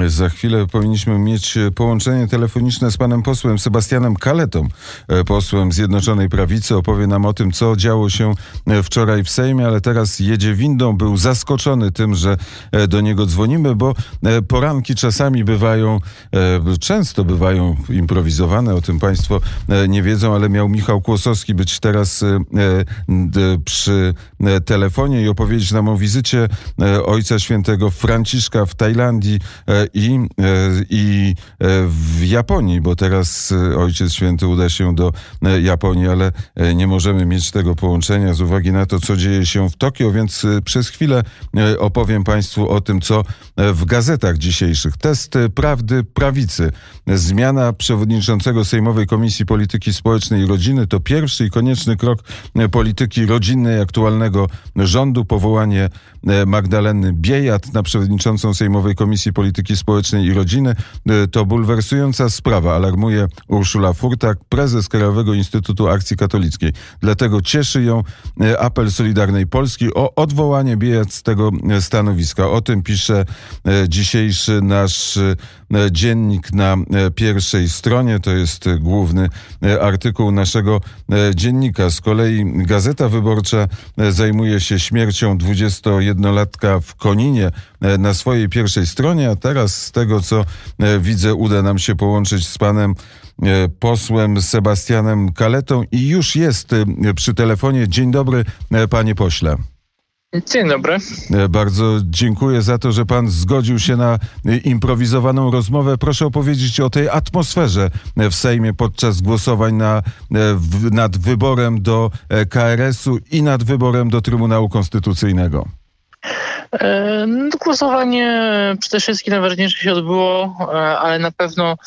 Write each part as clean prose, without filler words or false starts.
Za chwilę powinniśmy mieć połączenie telefoniczne z panem posłem Sebastianem Kaletą, posłem Zjednoczonej Prawicy. Opowie nam o tym, co działo się wczoraj w Sejmie, ale teraz jedzie windą. Był zaskoczony tym, że do niego dzwonimy, bo poranki czasami często bywają improwizowane. O tym państwo nie wiedzą, ale miał Michał Kłosowski być teraz przy telefonie i opowiedzieć nam o wizycie Ojca Świętego Franciszka w Tajlandii i w Japonii, bo teraz Ojciec Święty uda się do Japonii, ale nie możemy mieć tego połączenia z uwagi na to, co dzieje się w Tokio, więc przez chwilę opowiem państwu o tym, co w gazetach dzisiejszych. Test prawdy prawicy. Zmiana przewodniczącego Sejmowej Komisji Polityki Społecznej i Rodziny to pierwszy i konieczny krok polityki rodzinnej aktualnego rządu. Powołanie Magdaleny Biejat na przewodniczącą Sejmowej Komisji Polityki Społecznej i Rodziny to bulwersująca sprawa, alarmuje Urszula Furtak, prezes Krajowego Instytutu Akcji Katolickiej. Dlatego cieszy ją apel Solidarnej Polski o odwołanie Biejat z tego stanowiska. O tym pisze dzisiejszy nasz dziennik na pierwszej stronie. To jest główny artykuł naszego dziennika. Z kolei Gazeta Wyborcza zajmuje się śmiercią 21-latka w Koninie na swojej pierwszej stronie, a teraz z tego, co widzę, uda nam się połączyć z panem posłem Sebastianem Kaletą i już jest przy telefonie. Dzień dobry, panie pośle. Dzień dobry. Bardzo dziękuję za to, że pan zgodził się na improwizowaną rozmowę. Proszę opowiedzieć o tej atmosferze w Sejmie podczas głosowań nad wyborem do KRS-u i nad wyborem do Trybunału Konstytucyjnego. Głosowanie przede wszystkim najważniejsze się odbyło, ale na pewno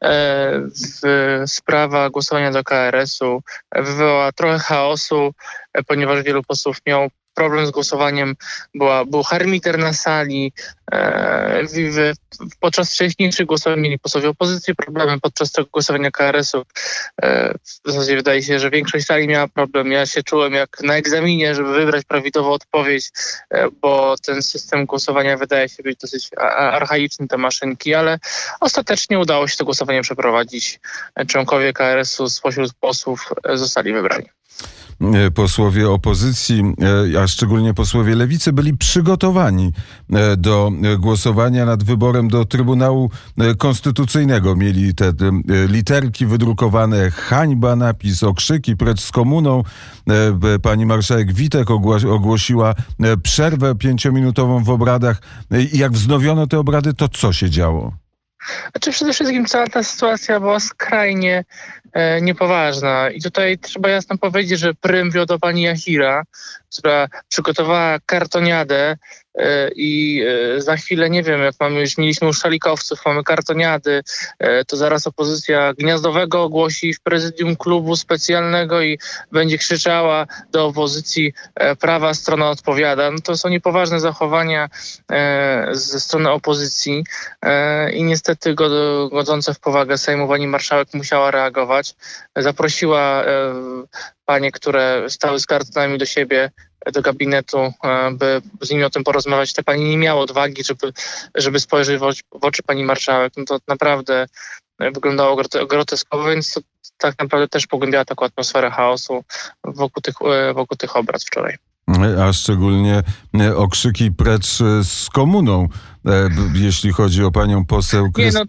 sprawa głosowania do KRS-u wywołała trochę chaosu, ponieważ wielu posłów miało problem z głosowaniem, był harmiter na sali. Podczas wcześniejszych głosowań mieli posłowie opozycji problemy. Podczas tego głosowania KRS-u w zasadzie wydaje się, że większość sali miała problem. Ja się czułem jak na egzaminie, żeby wybrać prawidłową odpowiedź, bo ten system głosowania wydaje się być dosyć archaiczny, te maszynki, ale ostatecznie udało się to głosowanie przeprowadzić. Członkowie KRS-u spośród posłów zostali wybrani. Posłowie opozycji, a szczególnie posłowie Lewicy, byli przygotowani do głosowania nad wyborem do Trybunału Konstytucyjnego. Mieli te literki wydrukowane, hańba, napis, okrzyki, precz z komuną. Pani marszałek Witek ogłosiła przerwę 5-minutową w obradach. I jak wznowiono te obrady, to co się działo? Przede wszystkim cała ta sytuacja była skrajnie niepoważna i tutaj trzeba jasno powiedzieć, że prym wiodła pani Jachira, która przygotowała kartoniadę i za chwilę, nie wiem, jak mieliśmy już szalikowców, mamy kartoniady, to zaraz opozycja Gniazdowego ogłosi w prezydium klubu specjalnego i będzie krzyczała do opozycji, prawa strona odpowiada. No to są niepoważne zachowania ze strony opozycji i niestety godzące w powagę Sejmu pani marszałek musiała reagować. Zaprosiła panie, które stały z kartonami do siebie, do gabinetu, by z nimi o tym porozmawiać. Te pani nie miały odwagi, żeby spojrzeć w oczy pani marszałek. No to naprawdę wyglądało groteskowo, więc to tak naprawdę też pogłębiała taką atmosferę chaosu wokół tych obrad wczoraj. A szczególnie okrzyki precz z komuną, jeśli chodzi o panią poseł.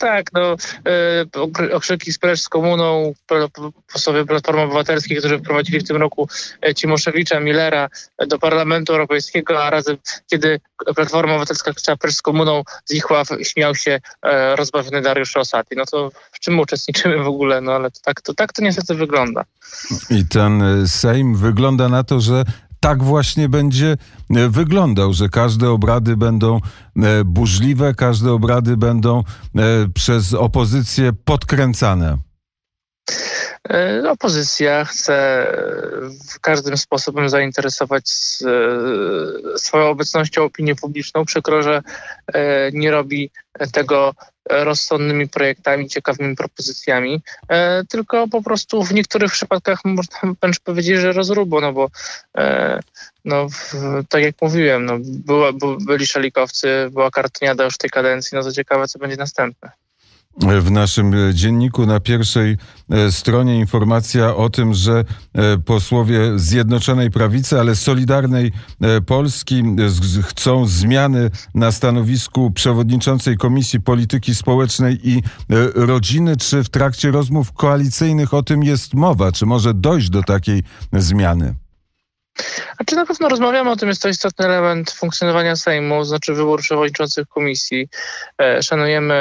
Okrzyki precz z komuną, posłowie Platformy Obywatelskiej, którzy wprowadzili w tym roku Cimoszewicza, Millera do Parlamentu Europejskiego, a razem, kiedy Platforma Obywatelska krzyczała precz z komuną, z ich ław śmiał się rozbawiony Dariusz Rosati. No to w czym uczestniczymy w ogóle? No ale tak to niestety wygląda. I ten Sejm wygląda na to, że tak właśnie będzie wyglądał, że każde obrady będą burzliwe, każde obrady będą przez opozycję podkręcane. Opozycja chce każdym sposobem zainteresować swoją obecnością opinię publiczną. Przykro, że nie robi tego rozsądnymi projektami, ciekawymi propozycjami, tylko po prostu w niektórych przypadkach można wręcz powiedzieć, że rozrubo, bo tak jak mówiłem, byli szalikowcy, była kartoniada już w tej kadencji, co ciekawe, co będzie następne. W naszym dzienniku na pierwszej stronie informacja o tym, że posłowie Zjednoczonej Prawicy, ale Solidarnej Polski chcą zmiany na stanowisku przewodniczącej Komisji Polityki Społecznej i Rodziny. Czy w trakcie rozmów koalicyjnych o tym jest mowa? Czy może dojść do takiej zmiany? Czy na pewno rozmawiamy o tym, jest to istotny element funkcjonowania Sejmu, znaczy wybór przewodniczących komisji. Szanujemy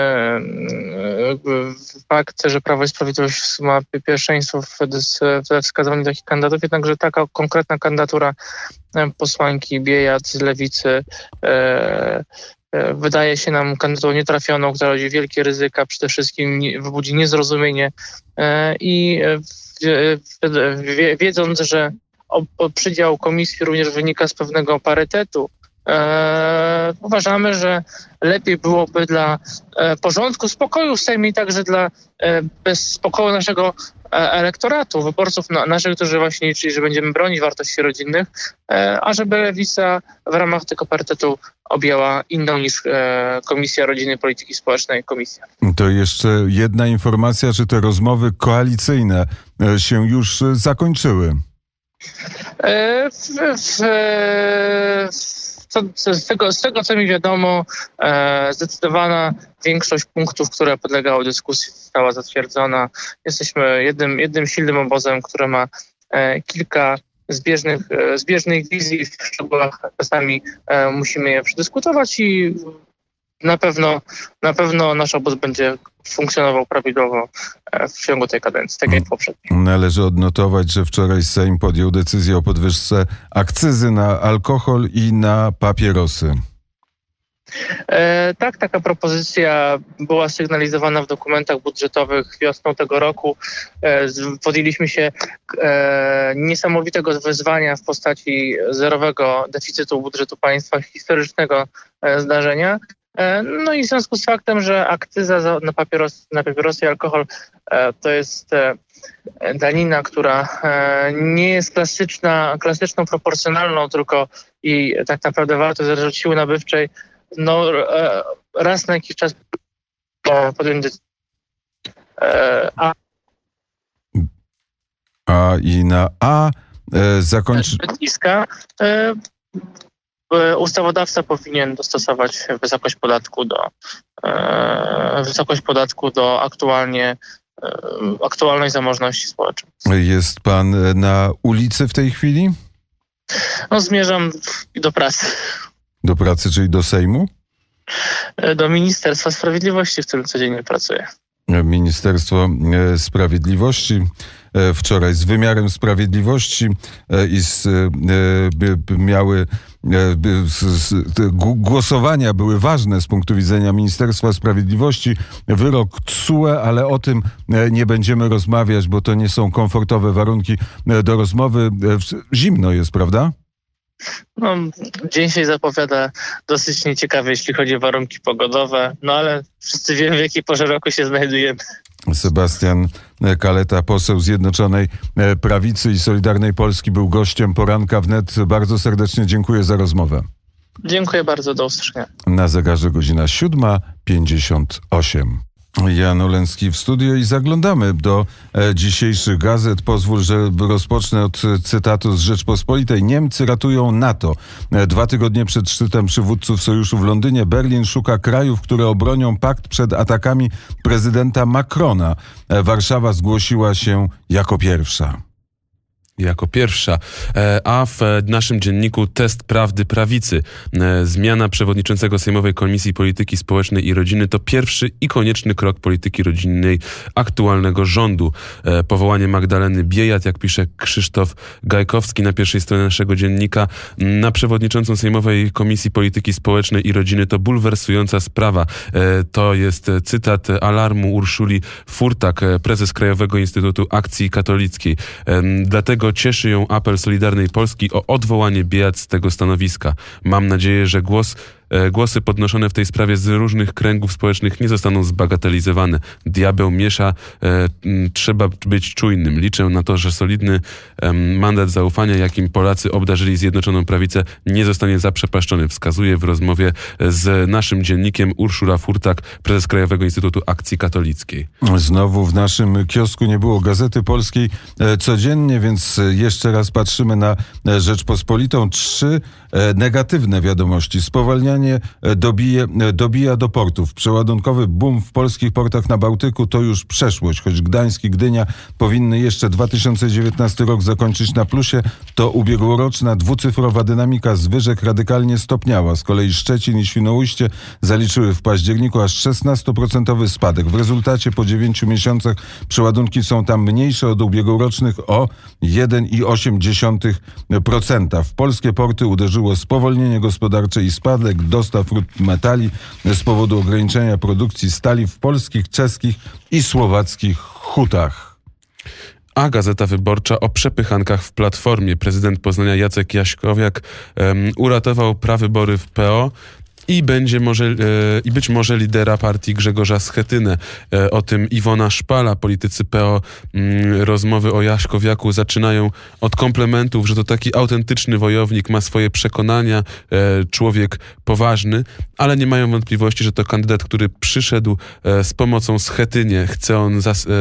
fakt, że Prawo i Sprawiedliwość ma pierwszeństwo we wskazywaniu takich kandydatów, jednakże taka konkretna kandydatura posłanki Biejat z Lewicy wydaje się nam kandydaturą nietrafioną, która rodzi wielkie ryzyka, przede wszystkim wybudzi niezrozumienie i wiedząc, że przydział komisji również wynika z pewnego parytetu. Uważamy, że lepiej byłoby dla porządku, spokoju w Sejmie i także dla spokoju naszego elektoratu, wyborców naszych, którzy właśnie liczyli, że będziemy bronić wartości rodzinnych, a żeby Lewica w ramach tego parytetu objęła inną niż Komisja Rodziny i Polityki Społecznej komisja. To jeszcze jedna informacja, czy te rozmowy koalicyjne się już zakończyły? Z tego, co mi wiadomo, zdecydowana większość punktów, które podlegały dyskusji, została zatwierdzona. Jesteśmy jednym silnym obozem, który ma kilka zbieżnych wizji. W szczegółach czasami musimy je przedyskutować i na pewno nasz obóz będzie funkcjonował prawidłowo w ciągu tej kadencji, tak jak poprzedniej. Należy odnotować, że wczoraj Sejm podjął decyzję o podwyżce akcyzy na alkohol i na papierosy. Tak, taka propozycja była sygnalizowana w dokumentach budżetowych wiosną tego roku. Podjęliśmy się niesamowitego wyzwania w postaci zerowego deficytu budżetu państwa, historycznego zdarzenia. No i w związku z faktem, że akcyza na papierosy i alkohol to jest danina, która nie jest klasyczną proporcjonalną, tylko i tak naprawdę warto zależy od siły nabywczej, raz na jakiś czas podjąć decyzję. Zakończy... Ustawodawca powinien dostosować wysokość podatku do aktualnej zamożności społecznej. Jest pan na ulicy w tej chwili? Zmierzam do pracy. Do pracy, czyli do Sejmu? Do Ministerstwa Sprawiedliwości, w którym codziennie pracuję. Ministerstwo Sprawiedliwości wczoraj z wymiarem sprawiedliwości i głosowania były ważne z punktu widzenia Ministerstwa Sprawiedliwości. Wyrok TSUE, ale o tym nie będziemy rozmawiać, bo to nie są komfortowe warunki do rozmowy. Zimno jest, prawda? Dzień się zapowiada dosyć nieciekawie, jeśli chodzi o warunki pogodowe, ale wszyscy wiemy, w jakiej porze roku się znajdujemy. Sebastian Kaleta, poseł Zjednoczonej Prawicy i Solidarnej Polski, był gościem Poranka Wnet. Bardzo serdecznie dziękuję za rozmowę. Dziękuję bardzo, do usłyszenia. Na zegarze godzina 7:58. Jan Oleński w studio i zaglądamy do dzisiejszych gazet. Pozwól, że rozpocznę od cytatu z Rzeczpospolitej. Niemcy ratują NATO. 2 tygodnie przed szczytem przywódców sojuszu w Londynie Berlin szuka krajów, które obronią pakt przed atakami prezydenta Macrona. Warszawa zgłosiła się jako pierwsza. jako pierwsza. A w naszym dzienniku Test Prawdy Prawicy. Zmiana przewodniczącego Sejmowej Komisji Polityki Społecznej i Rodziny to pierwszy i konieczny krok polityki rodzinnej aktualnego rządu. Powołanie Magdaleny Biejat, jak pisze Krzysztof Gajkowski na pierwszej stronie naszego dziennika, na przewodniczącą Sejmowej Komisji Polityki Społecznej i Rodziny to bulwersująca sprawa. To jest cytat alarmu Urszuli Furtak, prezes Krajowego Instytutu Akcji Katolickiej. Dlatego cieszy ją apel Solidarnej Polski o odwołanie Biejat z tego stanowiska. Mam nadzieję, że głosy podnoszone w tej sprawie z różnych kręgów społecznych nie zostaną zbagatelizowane. Diabeł miesza, trzeba być czujnym. Liczę na to, że solidny mandat zaufania, jakim Polacy obdarzyli Zjednoczoną Prawicę, nie zostanie zaprzepaszczony. Wskazuje w rozmowie z naszym dziennikiem Urszula Furtak, prezes Krajowego Instytutu Akcji Katolickiej. Znowu w naszym kiosku nie było Gazety Polskiej codziennie, więc jeszcze raz patrzymy na Rzeczpospolitą. 3 negatywne wiadomości. Spowalnianie dobija do portów. Przeładunkowy boom w polskich portach na Bałtyku to już przeszłość. Choć Gdańsk i Gdynia powinny jeszcze 2019 rok zakończyć na plusie, to ubiegłoroczna dwucyfrowa dynamika zwyżek radykalnie stopniała. Z kolei Szczecin i Świnoujście zaliczyły w październiku aż 16% spadek. W rezultacie po 9 miesiącach przeładunki są tam mniejsze od ubiegłorocznych o 1,8%. W polskie porty uderzyło spowolnienie gospodarcze i spadek dostaw rud metali z powodu ograniczenia produkcji stali w polskich, czeskich i słowackich hutach. A Gazeta Wyborcza o przepychankach w Platformie. Prezydent Poznania Jacek Jaśkowiak uratował prawybory w PO i być może lidera partii Grzegorza Schetynę. O tym Iwona Szpala. Politycy PO rozmowy o Jaśkowiaku zaczynają od komplementów, że to taki autentyczny wojownik, ma swoje przekonania, człowiek poważny, ale nie mają wątpliwości, że to kandydat, który przyszedł z pomocą Schetynie. Chce on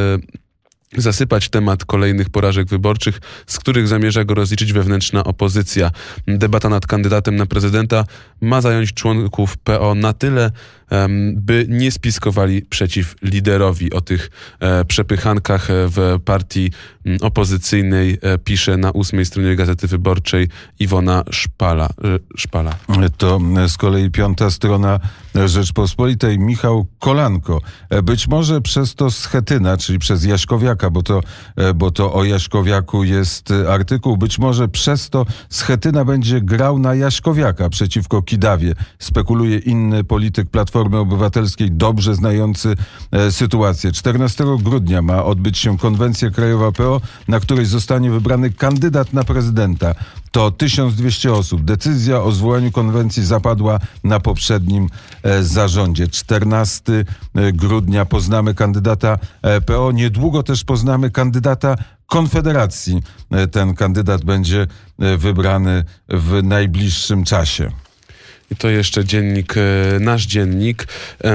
zasypać temat kolejnych porażek wyborczych, z których zamierza go rozliczyć wewnętrzna opozycja. Debata nad kandydatem na prezydenta ma zająć członków PO na tyle, by nie spiskowali przeciw liderowi. O tych przepychankach w partii opozycyjnej pisze na 8 stronie Gazety Wyborczej Iwona Szpala. To z kolei 5 strona Rzeczpospolitej. Michał Kolanko. Być może przez to Schetyna, czyli przez Jaśkowiaka, bo to o Jaśkowiaku jest artykuł, być może przez to Schetyna będzie grał na Jaśkowiaka przeciwko Kidawie. Spekuluje inny polityk Platformy Obywatelskiej, dobrze znający sytuację. 14 grudnia ma odbyć się konwencja krajowa PO, na której zostanie wybrany kandydat na prezydenta. To 1200 osób. Decyzja o zwołaniu konwencji zapadła na poprzednim zarządzie. 14 grudnia poznamy kandydata PO. Niedługo też poznamy kandydata Konfederacji. Ten kandydat będzie wybrany w najbliższym czasie. I to jeszcze nasz dziennik,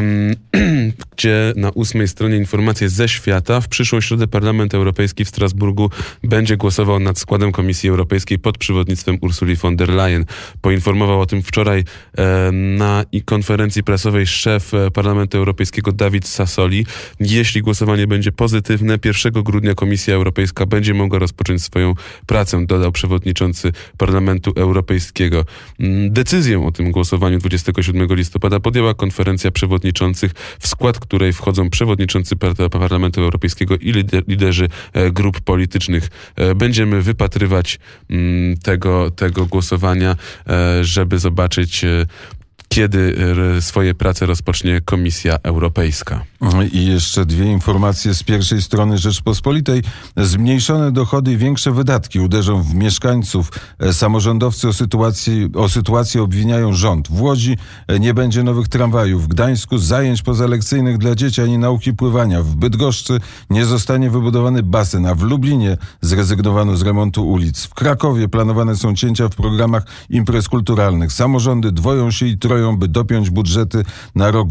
gdzie na 8 stronie informacje ze świata. W przyszłą środę Parlament Europejski w Strasburgu będzie głosował nad składem Komisji Europejskiej pod przewodnictwem Ursuli von der Leyen. Poinformował o tym wczoraj na konferencji prasowej szef Parlamentu Europejskiego David Sassoli. Jeśli głosowanie będzie pozytywne, 1 grudnia Komisja Europejska będzie mogła rozpocząć swoją pracę, dodał przewodniczący Parlamentu Europejskiego. Decyzję o tym głosowaniu 27 listopada podjęła konferencja przewodniczących, w skład której wchodzą przewodniczący Parlamentu Europejskiego i liderzy grup politycznych. Będziemy wypatrywać tego głosowania, żeby zobaczyć, kiedy swoje prace rozpocznie Komisja Europejska. I jeszcze 2 informacje z pierwszej strony Rzeczpospolitej. Zmniejszone dochody i większe wydatki uderzą w mieszkańców. Samorządowcy o sytuację obwiniają rząd. W Łodzi nie będzie nowych tramwajów. W Gdańsku zajęć pozalekcyjnych dla dzieci ani nauki pływania. W Bydgoszczy nie zostanie wybudowany basen, a w Lublinie zrezygnowano z remontu ulic. W Krakowie planowane są cięcia w programach imprez kulturalnych. Samorządy dwoją się i troją kroją, by dopiąć budżety na rok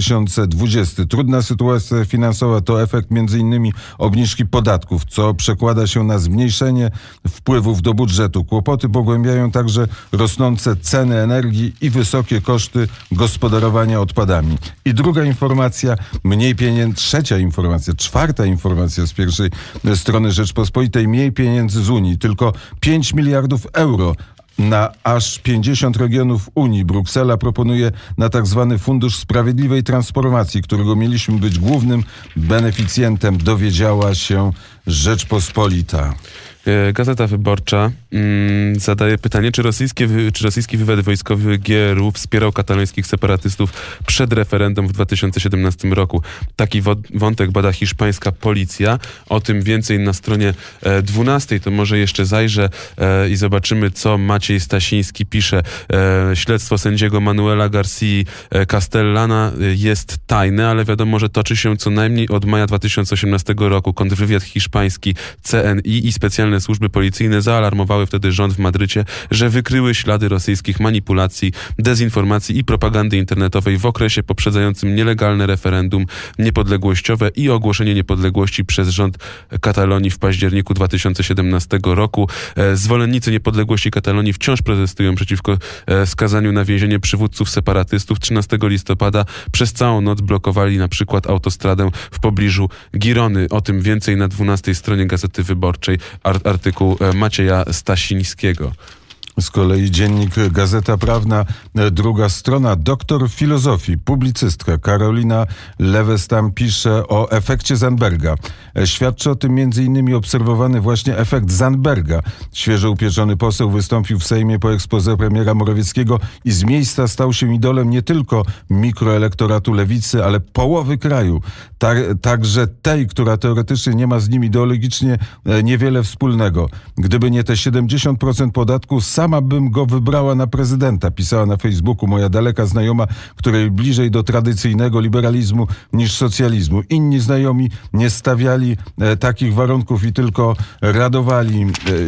2020. Trudna sytuacja finansowa to efekt m.in. obniżki podatków, co przekłada się na zmniejszenie wpływów do budżetu. Kłopoty pogłębiają także rosnące ceny energii i wysokie koszty gospodarowania odpadami. I druga informacja, mniej pieniędzy, czwarta informacja z pierwszej strony Rzeczpospolitej, mniej pieniędzy z Unii, tylko 5 miliardów euro na aż 50 regionów Unii. Bruksela proponuje na tak zwany Fundusz Sprawiedliwej Transformacji, którego mieliśmy być głównym beneficjentem, dowiedziała się Rzeczpospolita. Gazeta Wyborcza zadaje pytanie, czy rosyjski wywiad wojskowy GRU wspierał katalońskich separatystów przed referendum w 2017 roku. Taki wątek bada hiszpańska policja. O tym więcej na stronie 12. To może jeszcze zajrzę i zobaczymy, co Maciej Stasiński pisze. Śledztwo sędziego Manuela García Castellana jest tajne, ale wiadomo, że toczy się co najmniej od maja 2018 roku. Kontrwywiad hiszpański CNI i specjalne służby policyjne zaalarmowały wtedy rząd w Madrycie, że wykryły ślady rosyjskich manipulacji, dezinformacji i propagandy internetowej w okresie poprzedzającym nielegalne referendum niepodległościowe i ogłoszenie niepodległości przez rząd Katalonii w październiku 2017 roku. Zwolennicy niepodległości Katalonii wciąż protestują przeciwko skazaniu na więzienie przywódców separatystów. 13 listopada przez całą noc blokowali na przykład autostradę w pobliżu Girony. O tym więcej na 12 stronie Gazety Wyborczej. Artykuł Macieja Stasińskiego. Z kolei dziennik Gazeta Prawna, druga strona. Doktor filozofii, publicystka Karolina Lewes tam pisze o efekcie Zandberga. Świadczy o tym m.in. obserwowany właśnie efekt Zandberga. Świeżo upieczony poseł wystąpił w Sejmie po exposé premiera Morawieckiego i z miejsca stał się idolem nie tylko mikroelektoratu lewicy, ale połowy kraju. Także tej, która teoretycznie nie ma z nim ideologicznie niewiele wspólnego. Gdyby nie te 70% podatku, sama bym go wybrała na prezydenta, pisała na Facebooku moja daleka znajoma, której bliżej do tradycyjnego liberalizmu niż socjalizmu. Inni znajomi nie stawiali takich warunków i tylko radowali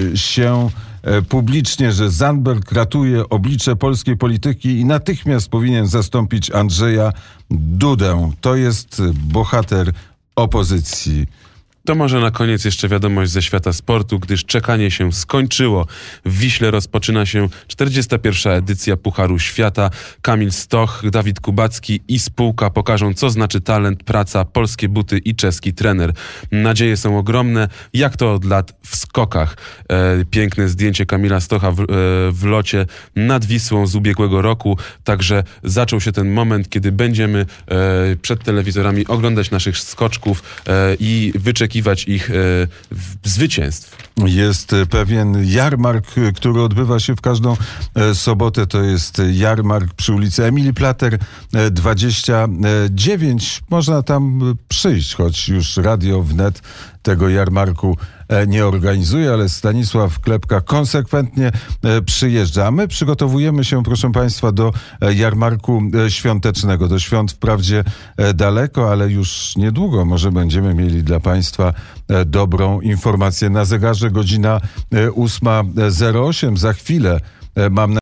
się publicznie, że Zandberg ratuje oblicze polskiej polityki i natychmiast powinien zastąpić Andrzeja Dudę. To jest bohater opozycji. To może na koniec jeszcze wiadomość ze świata sportu, gdyż czekanie się skończyło. W Wiśle rozpoczyna się 41. edycja Pucharu Świata. Kamil Stoch, Dawid Kubacki i spółka pokażą, co znaczy talent, praca, polskie buty i czeski trener. Nadzieje są ogromne, jak to od lat w skokach. Piękne zdjęcie Kamila Stocha w locie nad Wisłą z ubiegłego roku. Także zaczął się ten moment, kiedy będziemy przed telewizorami oglądać naszych skoczków i wyczekiwać ich zwycięstw. Jest pewien jarmark, który odbywa się w każdą sobotę. To jest jarmark przy ulicy Emilii Plater 29. Można tam przyjść, choć już Radio Wnet tego jarmarku nie organizuje, ale Stanisław Klepka konsekwentnie przyjeżdża. A my przygotowujemy się, proszę Państwa, do jarmarku świątecznego. Do świąt wprawdzie daleko, ale już niedługo może będziemy mieli dla Państwa dobrą informację. Na zegarze godzina 8:08. Za chwilę mam